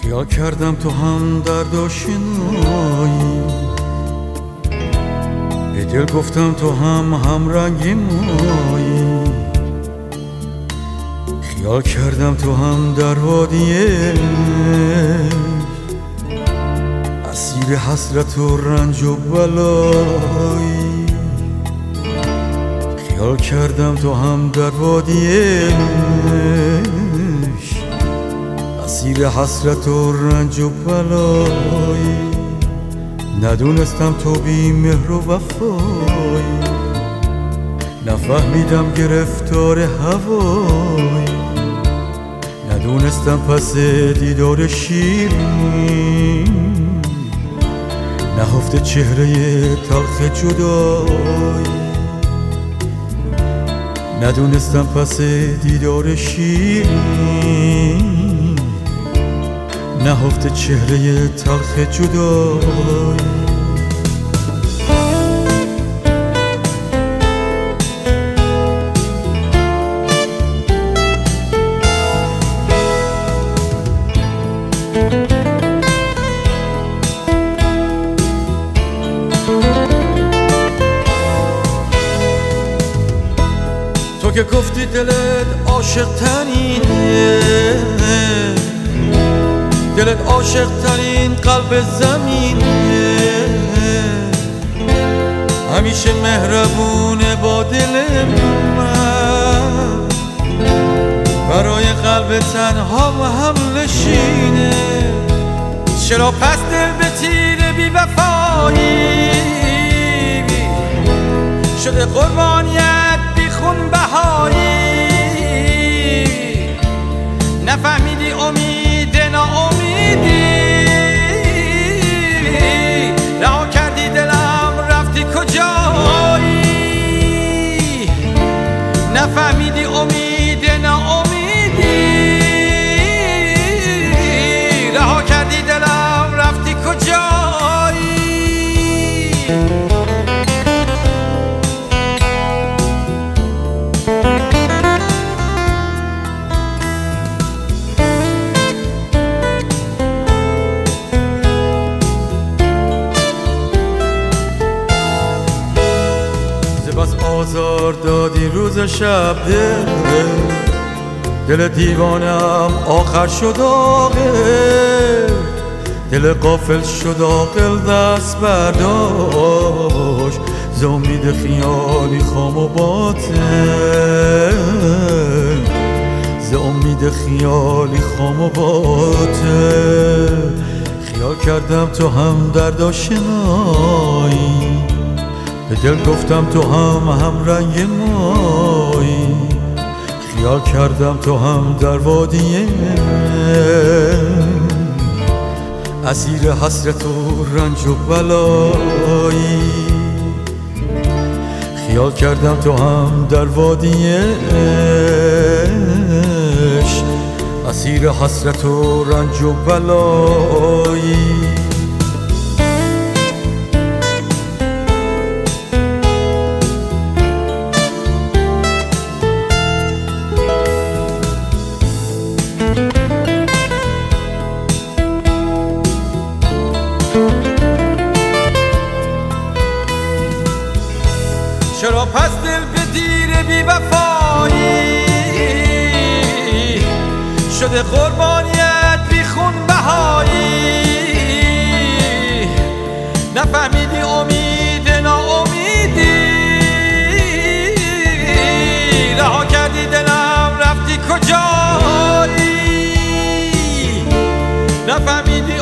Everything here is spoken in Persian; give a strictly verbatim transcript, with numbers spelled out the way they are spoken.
خیال کردم تو هم درد آشنایی، به دل گفتم تو هم همرنگ مایی. خیال کردم تو هم در وادیه اسیر حسرت و رنج و بلایی. خیال کردم تو هم در وادیه اسیر حسرت و رنج و بلایی. ندونستم تو بی مهر و وفایی، نفهمیدم گرفتار هوایی. ندونستم پس دیدار شیرین نهفته چهره تلخ جدایی. ندونستم پس دیدار شیرین نهفته چهره تلخ جدایی. تو که گفتی دلت عاشق ترینه، دلت عاشق ترین قلب زمینه، همیشه مهربونه با دل من، برای قلب تنها و هم نشینه. چرا پس دل به تیر بی وفایی شده قربانیت بی خون بهایی؟ نفهمیدی امید ناامیدی، رها کردی دلم رفتی کجایی؟ نفهمیدی امید ناامیدی، رها کردی دلم رفتی کجایی؟ بس آزار دادی روز شب دل، دل دیوانم آخر شد عاقل. دل غافل شد عاقل دست برداشت ز امید خیالی خام و باطل، ز امید خیالی خام و باطل. خیال کردم تو هم درد آشنایی، به دل گفتم تو هم هم رنگ مایی. خیال کردم تو هم در وادیه اسیر حسرت و رنج و بلایی. خیال کردم تو هم در وادیه اسیر حسرت و رنج و بلایی. چرا پس دل به دیر بی وفایی شده قربانیت بی خون بهایی؟ نفهمیدی امید ناامیدی، رها کردی دلم رفتی کجایی؟ نفهمیدی